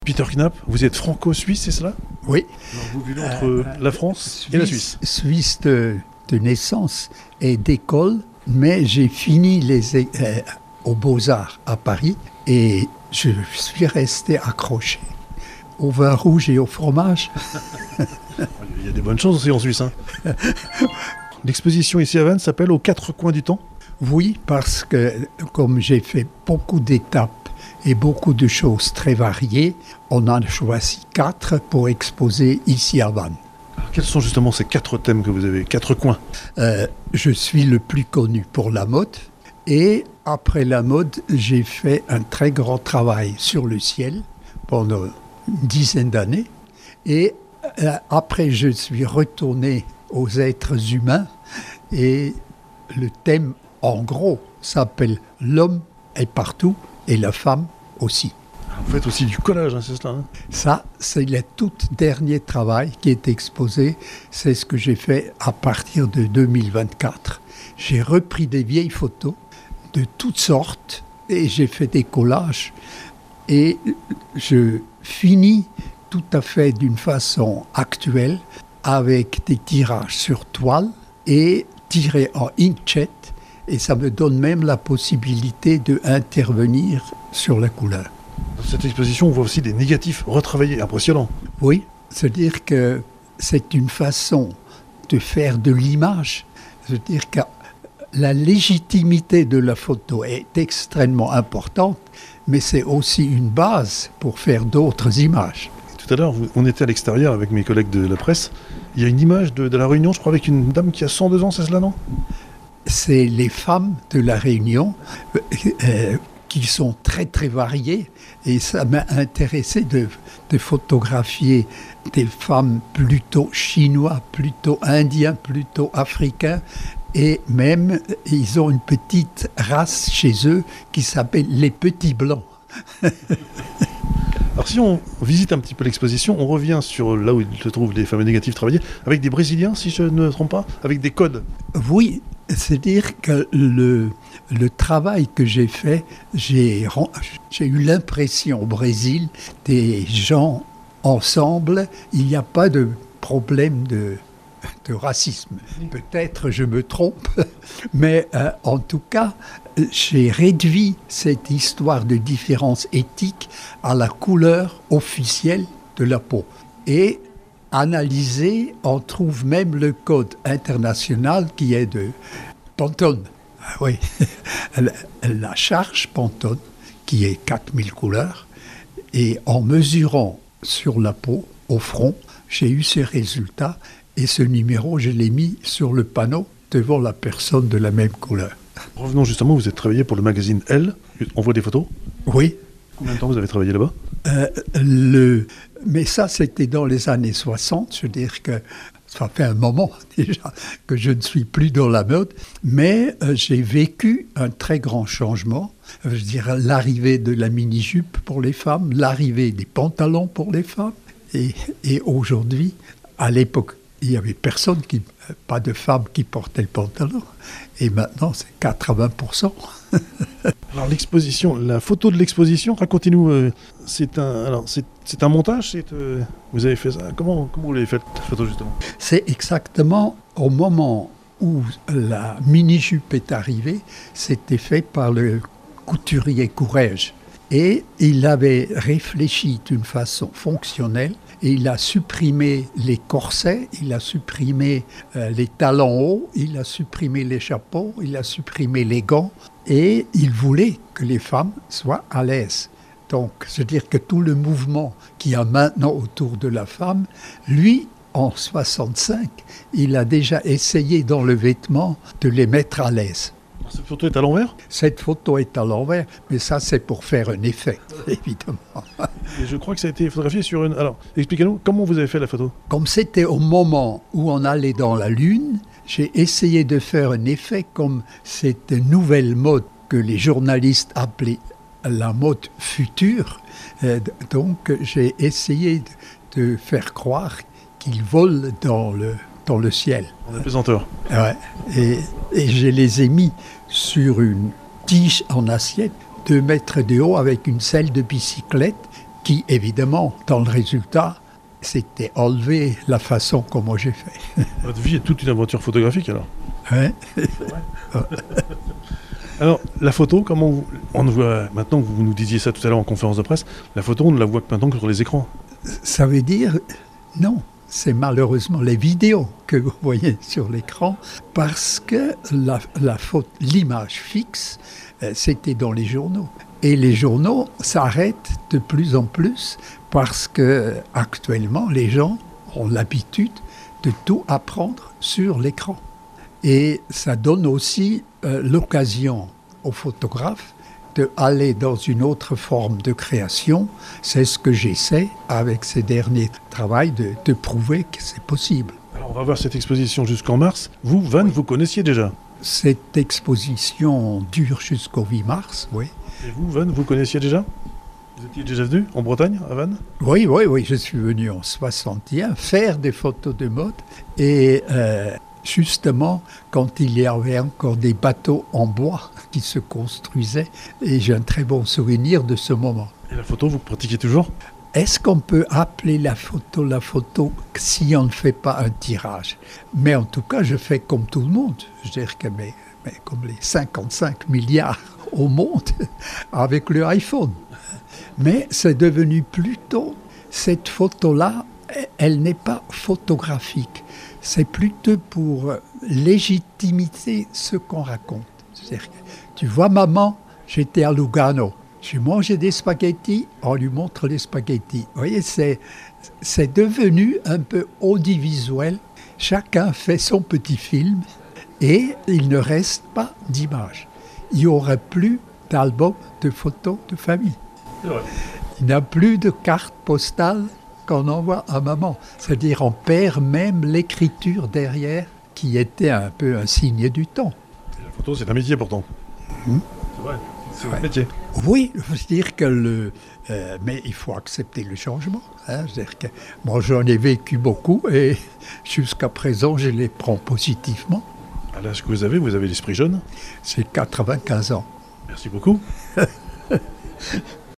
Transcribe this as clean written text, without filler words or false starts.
Peter Knapp, vous êtes franco-suisse, c'est cela? Oui. Alors, vous vivez entre la France et la Suisse. Suisse de naissance et d'école, mais j'ai fini aux Beaux-Arts à Paris et je suis resté accroché au vin rouge et au fromage. Il y a des bonnes choses aussi en Suisse. Hein. L'exposition ici à Vannes s'appelle Aux quatre coins du temps. Oui, parce que comme j'ai fait beaucoup d'étapes et beaucoup de choses très variées, on en a choisi 4 pour exposer ici à Vannes. Alors, quels sont justement ces 4 thèmes que vous avez, 4 coins? Je suis le plus connu pour la mode et après la mode, j'ai fait un très grand travail sur le ciel pendant une dizaine d'années et après je suis retourné aux êtres humains et le thème en gros s'appelle « L'homme est partout et la femme aussi ». Vous faites aussi du collage, hein, c'est cela hein? Ça, c'est le tout dernier travail qui est exposé. C'est ce que j'ai fait à partir de 2024. J'ai repris des vieilles photos de toutes sortes et j'ai fait des collages. Et je finis tout à fait d'une façon actuelle avec des tirages sur toile et tirés en inkjet. Et ça me donne même la possibilité d'intervenir sur la couleur. Dans cette exposition, on voit aussi des négatifs retravaillés, impressionnants. Oui, c'est-à-dire que c'est une façon de faire de l'image. C'est-à-dire que la légitimité de la photo est extrêmement importante, mais c'est aussi une base pour faire d'autres images. Tout à l'heure, on était à l'extérieur avec mes collègues de la presse. Il y a une image de la Réunion, je crois, avec une dame qui a 102 ans, c'est cela, non? C'est les femmes de la Réunion qui sont très très variées et ça m'a intéressé de photographier des femmes plutôt chinois, plutôt indiens, plutôt africains et même ils ont une petite race chez eux qui s'appelle les petits blancs. Alors si on visite un petit peu l'exposition, on revient sur là où se trouvent les fameux négatifs travaillés, avec des Brésiliens, si je ne me trompe pas, avec des codes. Oui, c'est-à-dire que le travail que j'ai fait, j'ai eu l'impression au Brésil, des gens ensemble, il n'y a pas de problème de racisme. Peut-être je me trompe, mais en tout cas, j'ai réduit cette histoire de différence éthique à la couleur officielle de la peau. Et analysé, on trouve même le code international qui est de Pantone. Ah oui, la charge Pantone, qui est 4000 couleurs, et en mesurant sur la peau, au front, j'ai eu ces résultats, et ce numéro, je l'ai mis sur le panneau devant la personne de la même couleur. Revenons justement, vous êtes travaillé pour le magazine Elle, on voit des photos. Oui. Combien de temps vous avez travaillé là-bas? Mais ça, c'était dans les années 60, je veux dire que ça fait un moment déjà que je ne suis plus dans la mode, mais j'ai vécu un très grand changement. Je veux dire, l'arrivée de la mini-jupe pour les femmes, l'arrivée des pantalons pour les femmes, et aujourd'hui, à l'époque, il n'y avait pas de femmes qui portaient le pantalon, et maintenant c'est 80%. Alors l'exposition, la photo de l'exposition, racontez-nous, c'est un montage, vous avez fait ça, comment vous l'avez fait cette photo justement? C'est exactement au moment où la mini-jupe est arrivée, c'était fait par le couturier Courrèges. Et il avait réfléchi d'une façon fonctionnelle et il a supprimé les corsets, il a supprimé les talons hauts, il a supprimé les chapeaux, il a supprimé les gants et il voulait que les femmes soient à l'aise. Donc, c'est-à-dire que tout le mouvement qu'il y a maintenant autour de la femme, lui, en 65, il a déjà essayé dans le vêtement de les mettre à l'aise. Cette photo est à l'envers? Cette photo est à l'envers, mais ça c'est pour faire un effet, évidemment. Et je crois que ça a été photographié sur une... Alors, expliquez-nous, comment vous avez fait la photo? Comme c'était au moment où on allait dans la Lune, j'ai essayé de faire un effet comme cette nouvelle mode que les journalistes appelaient la mode future. Donc j'ai essayé de faire croire qu'ils volent dans le ciel. En apesanteur. Ouais. Et je les ai mis sur une tige en assiette, 2 mètres de haut, avec une selle de bicyclette qui, évidemment, dans le résultat, c'était enlevé la façon comme j'ai fait. Votre vie est toute une aventure photographique alors. Ouais. Alors, la photo, on ne voit maintenant, vous nous disiez ça tout à l'heure en conférence de presse, la photo, on ne la voit que maintenant que sur les écrans. Ça veut dire, non, c'est malheureusement les vidéos que vous voyez sur l'écran, parce que l'image fixe, c'était dans les journaux. Et les journaux s'arrêtent de plus en plus, parce que actuellement, les gens ont l'habitude de tout apprendre sur l'écran. Et ça donne aussi l'occasion aux photographes d'aller dans une autre forme de création. C'est ce que j'essaie avec ces derniers travaux de prouver que c'est possible. Alors on va voir cette exposition jusqu'en mars. Vous, Vannes, vous connaissiez déjà? Cette exposition dure jusqu'au 8 mars, oui. Et vous, Vannes, vous connaissiez déjà? Vous étiez déjà venu en Bretagne, à Vannes? Oui, je suis venu en 61 faire des photos de mode et justement quand il y avait encore des bateaux en bois qui se construisaient et j'ai un très bon souvenir de ce moment. Et la photo, vous pratiquez toujours? Est-ce qu'on peut appeler la photo si on ne fait pas un tirage? Mais en tout cas, je fais comme tout le monde. Je veux dire que comme les 55 milliards au monde avec le iPhone. Mais c'est devenu plutôt, cette photo-là, elle n'est pas photographique. C'est plutôt pour légitimiser ce qu'on raconte. C'est-à-dire que, tu vois, maman, j'étais à Lugano. J'ai mangé des spaghettis, on lui montre les spaghettis. Vous voyez, c'est devenu un peu audiovisuel. Chacun fait son petit film et il ne reste pas d'image. Il n'y aurait plus d'album de photos de famille. Il n'y a plus de cartes postales qu'on envoie à maman. C'est-à-dire on perd même l'écriture derrière qui était un peu un signe du temps. Et la photo, c'est un métier pourtant. C'est vrai, c'est un métier. Oui, je veux dire que mais il faut accepter le changement. C'est-à-dire que moi j'en ai vécu beaucoup et jusqu'à présent je les prends positivement. À l'âge que vous avez l'esprit jeune. C'est 95 ans. Merci beaucoup.